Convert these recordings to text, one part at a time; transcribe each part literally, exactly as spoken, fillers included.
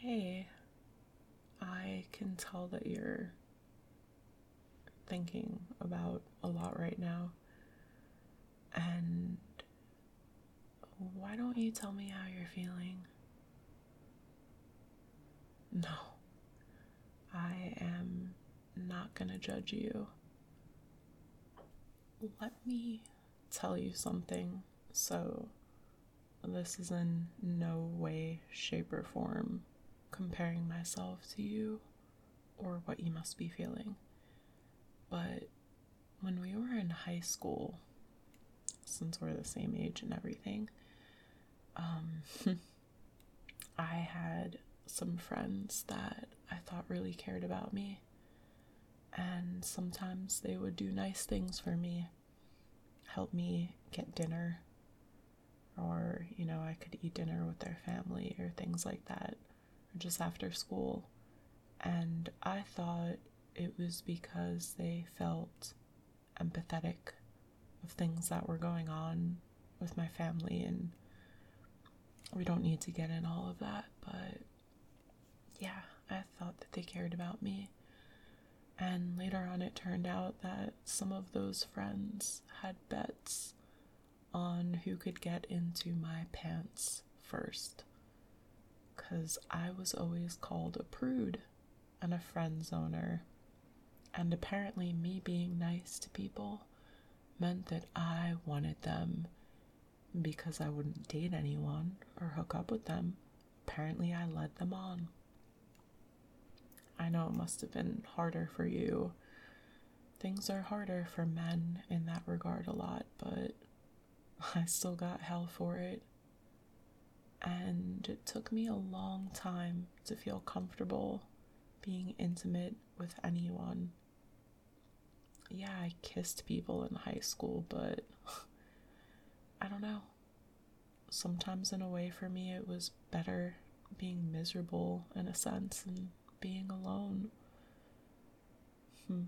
Hey, I can tell that you're thinking about a lot right now. And why don't you tell me how you're feeling? No, I am not gonna judge you. Let me tell you something. So, this is in no way, shape, or form comparing myself to you or what you must be feeling. But when we were in high school, since we're the same age and everything, um, I had some friends that I thought really cared about me. And sometimes they would do nice things for me, help me get dinner, or, you know, I could eat dinner with their family or things like that, or just after school. And I thought it was because they felt empathetic of things that were going on with my family, and we don't need to get in all of that, but yeah, I thought that they cared about me. And later on, it turned out that some of those friends had bets on who could get into my pants first, because I was always called a prude and a friend zoner, and apparently me being nice to people meant that I wanted them because I wouldn't date anyone or hook up with them. Apparently I led them on. I know it must have been harder for you. Things are harder for men in that regard a lot, but I still got hell for it. And it took me a long time to feel comfortable being intimate with anyone. Yeah, I kissed people in high school, but I don't know. Sometimes in a way for me it was better being miserable in a sense and being alone. Hmm.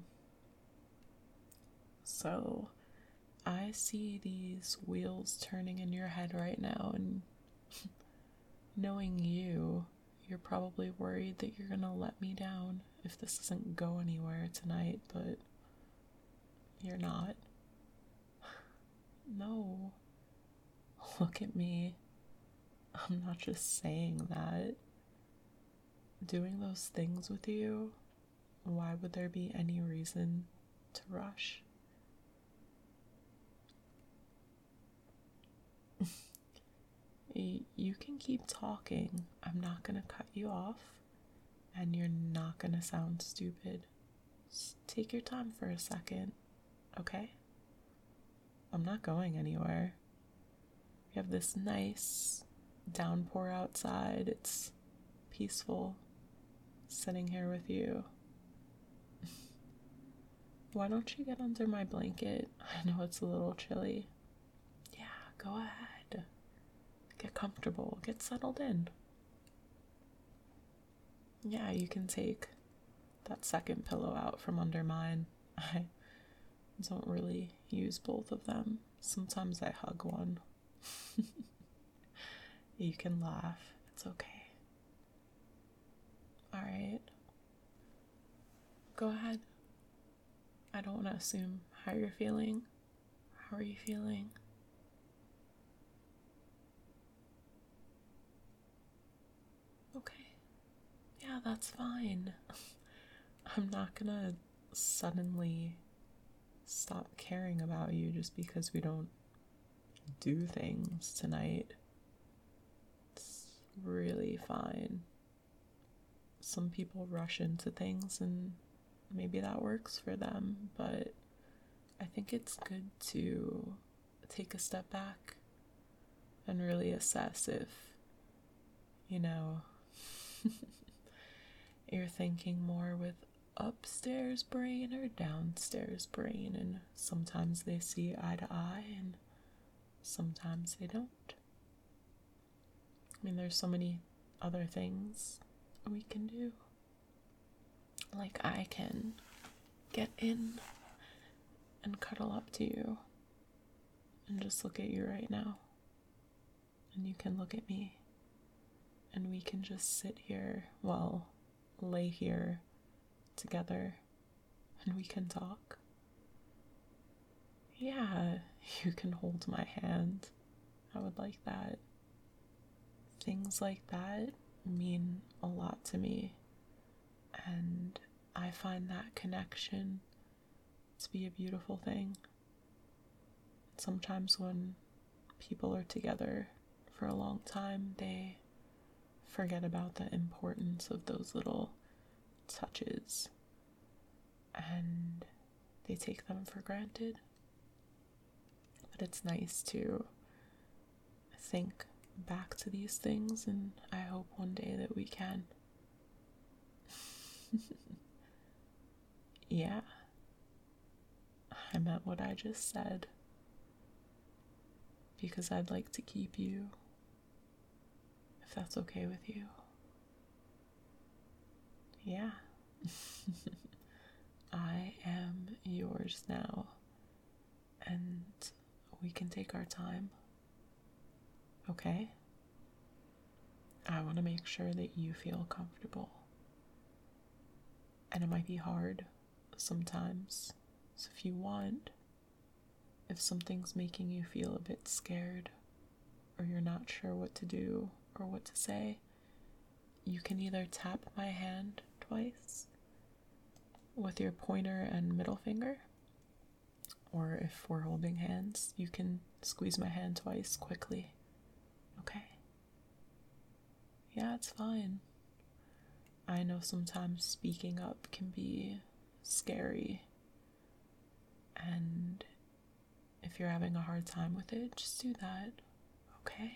So, I see these wheels turning in your head right now, and knowing you, you're probably worried that you're gonna let me down if this doesn't go anywhere tonight, but you're not. No. Look at me. I'm not just saying that. Doing those things with you, why would there be any reason to rush? You can keep talking. I'm not gonna cut you off, and you're not gonna sound stupid. Just take your time for a second, okay? I'm not going anywhere. We have this nice downpour outside. It's peaceful sitting here with you. Why don't you get under my blanket? I know it's a little chilly. Yeah, go ahead. Get comfortable. Get settled in. Yeah, you can take that second pillow out from under mine. I don't really use both of them. Sometimes I hug one. You can laugh. It's okay. Alright. Go ahead. I don't want to assume how you're feeling. How are you feeling? Okay. Yeah, that's fine. I'm not gonna suddenly stop caring about you just because we don't do things tonight. It's really fine. Some people rush into things and maybe that works for them, but I think it's good to take a step back and really assess if, you know, you're thinking more with upstairs brain or downstairs brain, and sometimes they see eye to eye and sometimes they don't. I mean, there's so many other things we can do. Like, I can get in and cuddle up to you and just look at you right now, and you can look at me and we can just sit here, well, lay here together, and we can talk. Yeah, you can hold my hand. I would like that. Things like that mean a lot to me, and I find that connection to be a beautiful thing. Sometimes when people are together for a long time, they forget about the importance of those little touches, and they take them for granted. But it's nice to think back to these things, and I hope one day that we can. Yeah, I meant what I just said, because I'd like to keep you, if that's okay with you. Yeah. I am yours now, and we can take our time. Okay? I want to make sure that you feel comfortable. And it might be hard sometimes. So if you want, if something's making you feel a bit scared, or you're not sure what to do or what to say, you can either tap my hand twice with your pointer and middle finger, or if we're holding hands, you can squeeze my hand twice quickly. Okay? Yeah, it's fine. I know sometimes speaking up can be scary, and if you're having a hard time with it, just do that. Okay?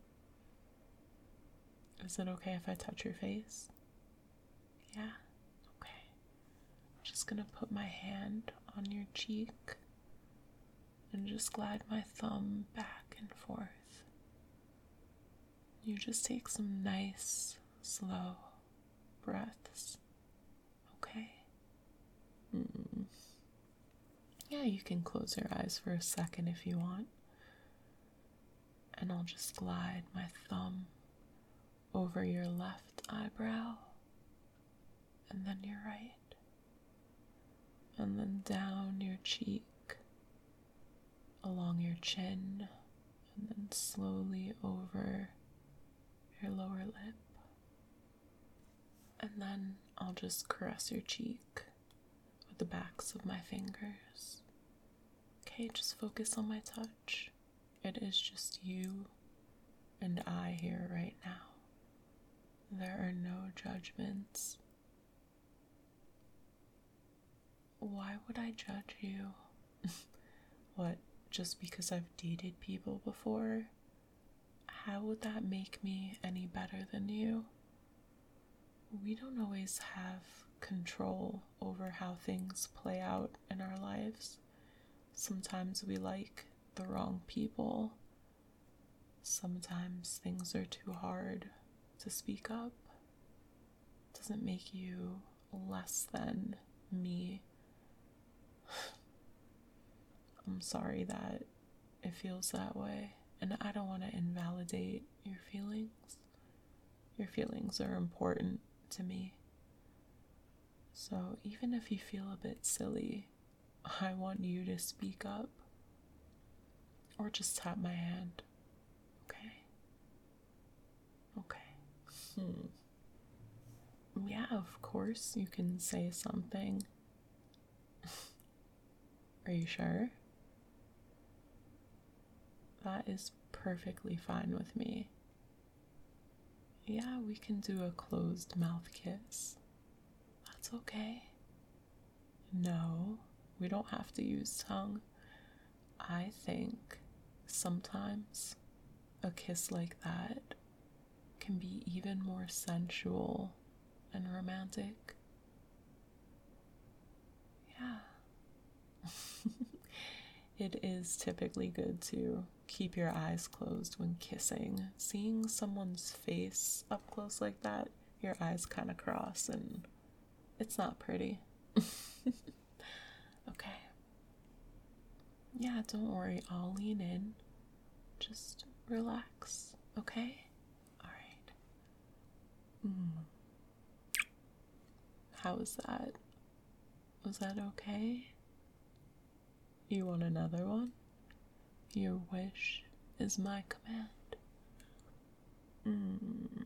Is it okay if I touch your face? Yeah? Okay. I'm just gonna put my hand on your cheek and just glide my thumb back and forth. You just take some nice, slow breaths. Okay? Mm. Yeah, you can close your eyes for a second if you want. And I'll just glide my thumb over your left eyebrow, and then your right, and then down your cheek, along your chin, and then slowly over your lower lip. And then I'll just caress your cheek with the backs of my fingers. Okay, just focus on my touch. It is just you and I here right now. There are no judgments. Why would I judge you? What, just because I've dated people before? How would that make me any better than you? We don't always have control over how things play out in our lives. Sometimes we like the wrong people. Sometimes things are too hard to speak up. Doesn't make you less than me. I'm sorry that it feels that way, and I don't want to invalidate your feelings. Your feelings are important to me. So even if you feel a bit silly, I want you to speak up, or just tap my hand. Okay? Okay. Hmm. Yeah, of course you can say something. Are you sure? That is perfectly fine with me. Yeah, we can do a closed mouth kiss. That's okay. No, we don't have to use tongue. I think sometimes a kiss like that can be even more sensual and romantic. Yeah. It is typically good to keep your eyes closed when kissing. Seeing someone's face up close like that, your eyes kind of cross, and it's not pretty. Okay. Yeah, don't worry, I'll lean in. Just relax, okay? Alright. How was that? Was that okay? You want another one? Your wish is my command. Mm.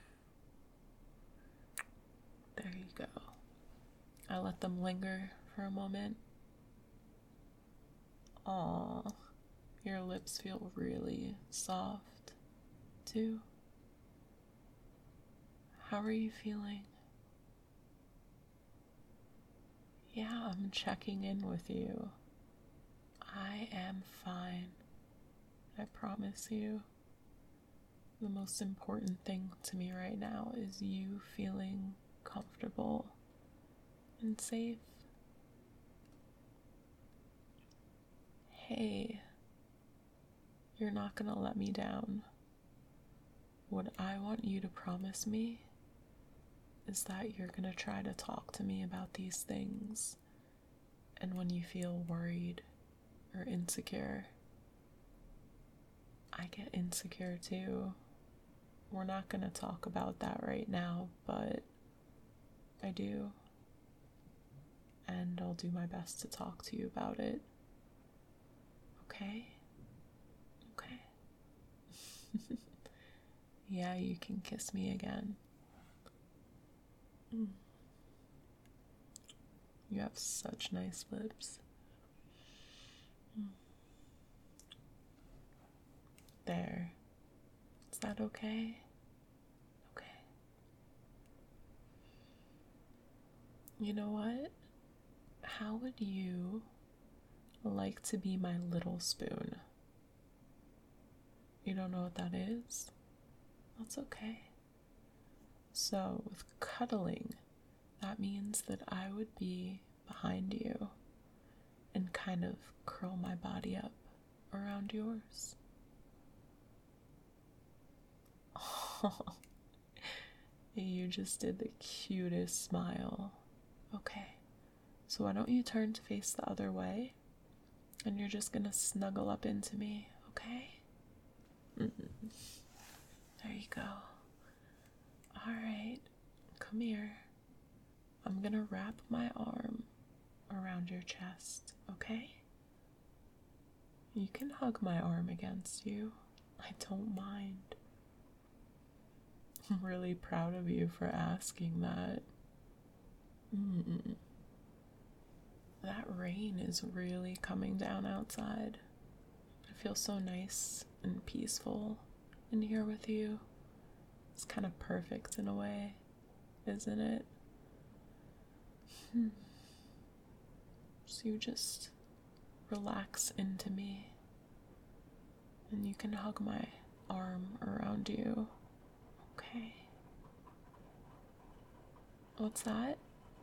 There you go. I let them linger for a moment. Aw, your lips feel really soft, too. How are you feeling? Yeah, I'm checking in with you. I am fine. I promise you. The most important thing to me right now is you feeling comfortable and safe. Hey, you're not gonna let me down. What I want you to promise me is that you're gonna try to talk to me about these things, and when you feel worried or insecure, I get insecure too. We're not gonna talk about that right now, but I do. And I'll do my best to talk to you about it. Okay? Okay. Yeah, you can kiss me again. Mm. You have such nice lips. Mm. There. Is that okay? Okay. You know what? How would you like to be my little spoon? You don't know what that is? That's okay. So, with cuddling, that means that I would be behind you and kind of curl my body up around yours. Oh, you just did the cutest smile. Okay, so why don't you turn to face the other way, and you're just gonna snuggle up into me, okay? Mm-hmm. There you go. Alright, come here. I'm gonna wrap my arm around your chest, okay? You can hug my arm against you. I don't mind. I'm really proud of you for asking that. Mm-mm. That rain is really coming down outside. I feel so nice and peaceful in here with you. It's kind of perfect in a way, isn't it? Hmm. So you just relax into me, and you can hug my arm around you. Okay. What's that?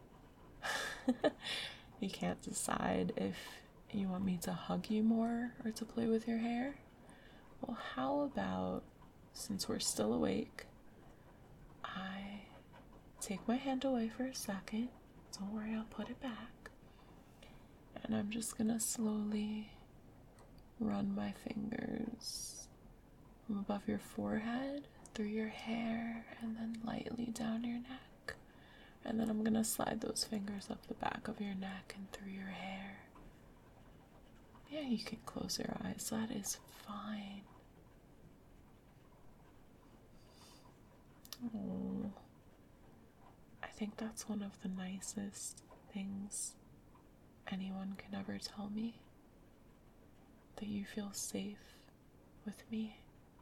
You can't decide if you want me to hug you more or to play with your hair? Well, how about, since we're still awake, I take my hand away for a second. Don't worry, I'll put it back. And I'm just gonna slowly run my fingers from above your forehead, through your hair, and then lightly down your neck. And then I'm gonna slide those fingers up the back of your neck and through your hair. Yeah, you can close your eyes. That is fine. Oh, I think that's one of the nicest things anyone can ever tell me. That you feel safe with me.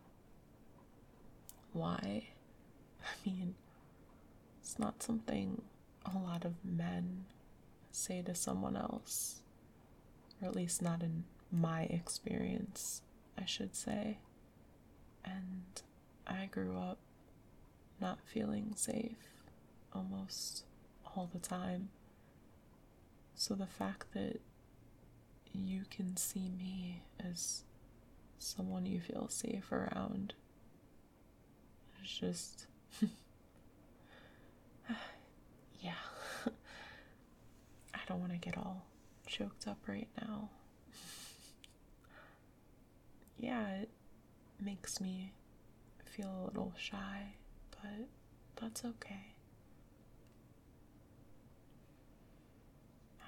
Why? I mean, it's not something a lot of men say to someone else. Or at least not in my experience, I should say. And I grew up not feeling safe almost all the time. So the fact that you can see me as someone you feel safe around is just... yeah. I don't want to get all choked up right now. Yeah, it makes me feel a little shy, but that's okay.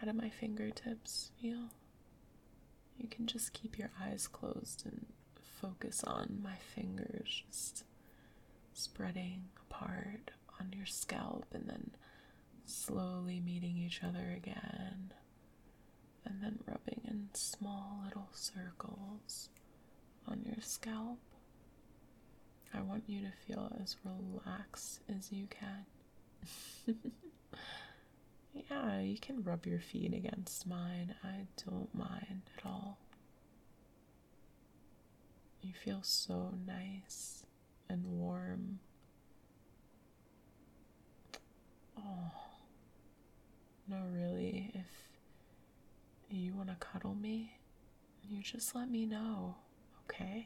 How do my fingertips feel? You can just keep your eyes closed and focus on my fingers just spreading apart on your scalp and then slowly meeting each other again, and then rubbing in small little circles on your scalp. I want you to feel as relaxed as you can. Yeah, you can rub your feet against mine. I don't mind at all. You feel so nice and warm. Oh, no, really, if you want to cuddle me, you just let me know, okay?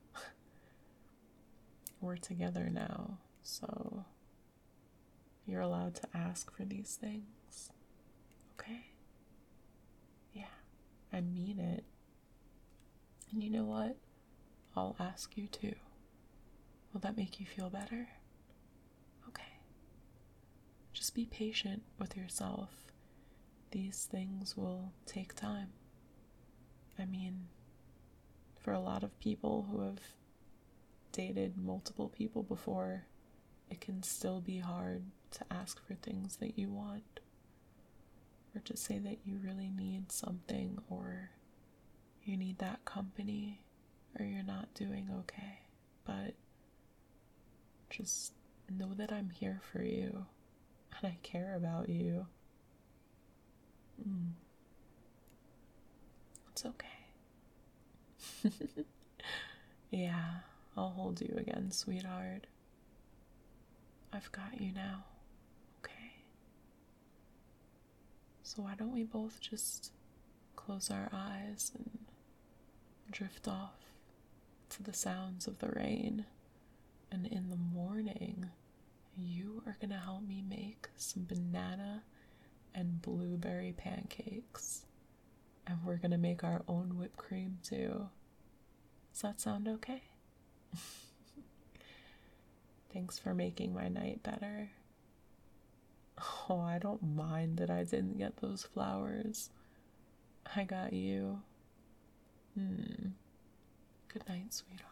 We're together now, so you're allowed to ask for these things, okay? Yeah, I mean it. And you know what? I'll ask you too. Will that make you feel better? Okay. Just be patient with yourself. These things will take time. I mean, for a lot of people who have dated multiple people before, it can still be hard to ask for things that you want, or to say that you really need something, or you need that company, or you're not doing okay. But just know that I'm here for you, and I care about you. Mm. It's okay. Yeah, I'll hold you again, sweetheart. I've got you now, okay? So why don't we both just close our eyes and drift off to the sounds of the rain, and in the morning, you are gonna help me make some banana and blueberry pancakes, and we're gonna make our own whipped cream too. Does that sound okay? Thanks for making my night better. Oh, I don't mind that I didn't get those flowers. I got you. Hmm. Good night, sweetheart.